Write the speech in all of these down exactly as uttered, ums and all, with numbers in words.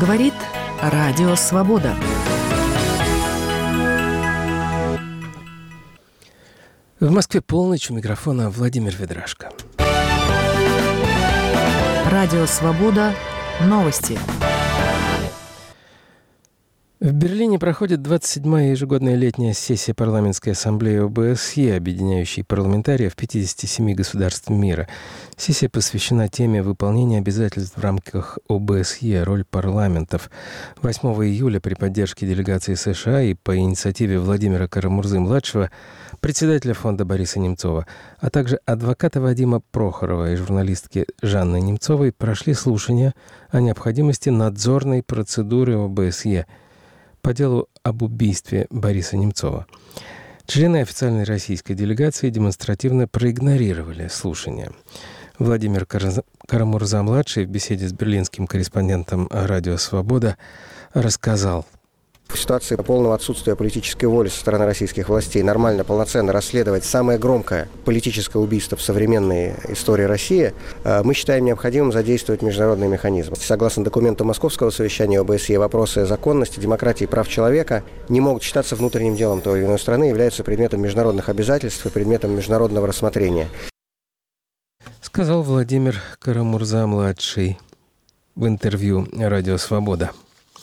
Говорит Радио Свобода. В Москве полночь, у микрофона Владимир Ведрашко. Радио Свобода. Новости. В Берлине проходит двадцать седьмая ежегодная летняя сессия парламентской ассамблеи о бэ эс е, объединяющей парламентариев пятидесяти семи государств мира. Сессия посвящена теме выполнения обязательств в рамках о бэ эс е, роль парламентов. восьмого июля при поддержке делегации США и по инициативе Владимира Карамурзы-младшего, председателя фонда Бориса Немцова, а также адвоката Вадима Прохорова и журналистки Жанны Немцовой прошли слушания о необходимости надзорной процедуры о бэ эс е по делу об убийстве Бориса Немцова. Члены официальной российской делегации демонстративно проигнорировали слушания. Владимир Карамурза-младший в беседе с берлинским корреспондентом «Радио Свобода» рассказал: в ситуации полного отсутствия политической воли со стороны российских властей нормально, полноценно расследовать самое громкое политическое убийство в современной истории России, мы считаем необходимым задействовать международные механизмы. Согласно документу Московского совещания о бэ эс е, вопросы законности, демократии и прав человека не могут считаться внутренним делом той или иной страны, являются предметом международных обязательств и предметом международного рассмотрения. Сказал Владимир Карамурза-младший в интервью «Радио Свобода».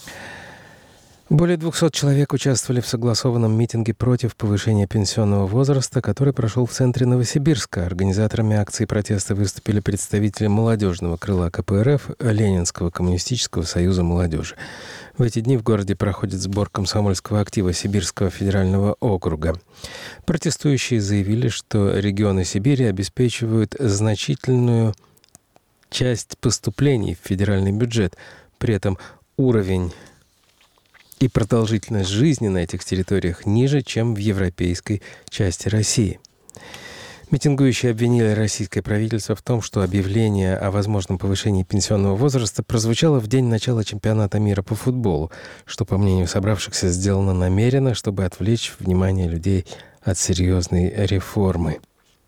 Более двухсот человек участвовали в согласованном митинге против повышения пенсионного возраста, который прошел в центре Новосибирска. Организаторами акции протеста выступили представители молодежного крыла ка пэ эр эф Ленинского коммунистического союза молодежи. В эти дни в городе проходит сбор комсомольского актива Сибирского федерального округа. Протестующие заявили, что регионы Сибири обеспечивают значительную часть поступлений в федеральный бюджет. При этом уровень и продолжительность жизни на этих территориях ниже, чем в европейской части России. Митингующие обвинили российское правительство в том, что объявление о возможном повышении пенсионного возраста прозвучало в день начала чемпионата мира по футболу, что, по мнению собравшихся, сделано намеренно, чтобы отвлечь внимание людей от серьезной реформы.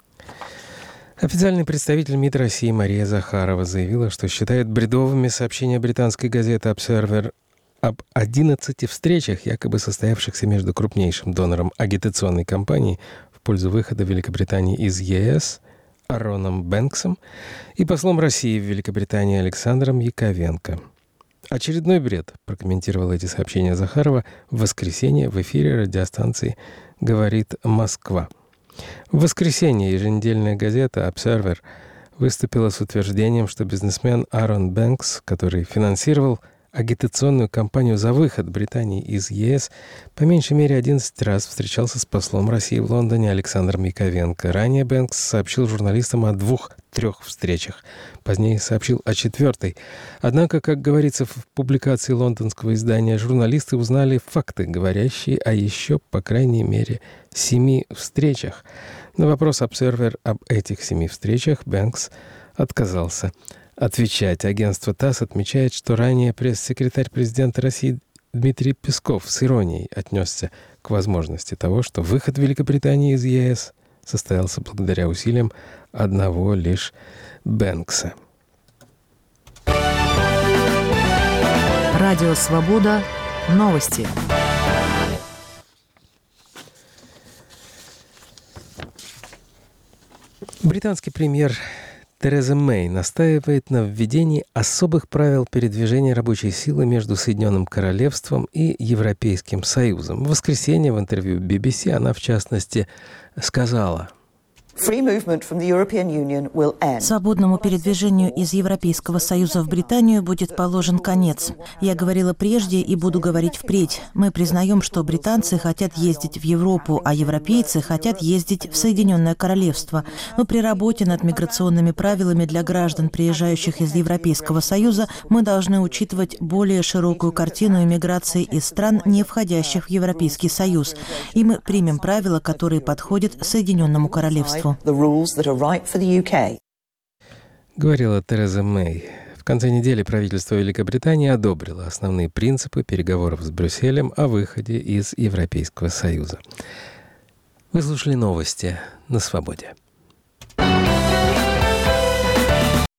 Официальный представитель МИД России Мария Захарова заявила, что считает бредовыми сообщения британской газеты «Обсервер» об одиннадцати встречах, якобы состоявшихся между крупнейшим донором агитационной кампании в пользу выхода Великобритании из е эс Ароном Бэнксом и послом России в Великобритании Александром Яковенко. «Очередной бред», — прокомментировала эти сообщения Захарова в воскресенье в эфире радиостанции «Говорит Москва». В воскресенье еженедельная газета «Обсервер» выступила с утверждением, что бизнесмен Арон Бэнкс, который финансировал агитационную кампанию за выход Британии из е эс, по меньшей мере одиннадцать раз встречался с послом России в Лондоне Александром Яковенко. Ранее Бэнкс сообщил журналистам о двух-трех встречах. Позднее сообщил о четвертой. Однако, как говорится в публикации лондонского издания, журналисты узнали факты, говорящие о еще, по крайней мере, семи встречах. На вопрос «Обсервер» об этих семи встречах Бэнкс отказался отвечать. Агентство ТАСС отмечает, что ранее пресс-секретарь президента России Дмитрий Песков с иронией отнесся к возможности того, что выход Великобритании из е эс состоялся благодаря усилиям одного лишь Бэнкса. Радио Свобода. Новости. Британский премьер Тереза Мэй настаивает на введении особых правил передвижения рабочей силы между Соединенным Королевством и Европейским Союзом. В воскресенье в интервью би би си она, в частности, сказала: Свободному передвижению из Европейского Союза в Британию будет положен конец. Я говорила прежде и буду говорить впредь. Мы признаем, что британцы хотят ездить в Европу, а европейцы хотят ездить в Соединенное Королевство. Но при работе над миграционными правилами для граждан, приезжающих из Европейского Союза, мы должны учитывать более широкую картину иммиграции из стран, не входящих в Европейский Союз. И мы примем правила, которые подходят Соединенному Королевству. Говорила Тереза Мэй. В конце недели правительство Великобритании одобрило основные принципы переговоров с Брюсселем о выходе из Европейского Союза. Вы слушали новости на Свободе.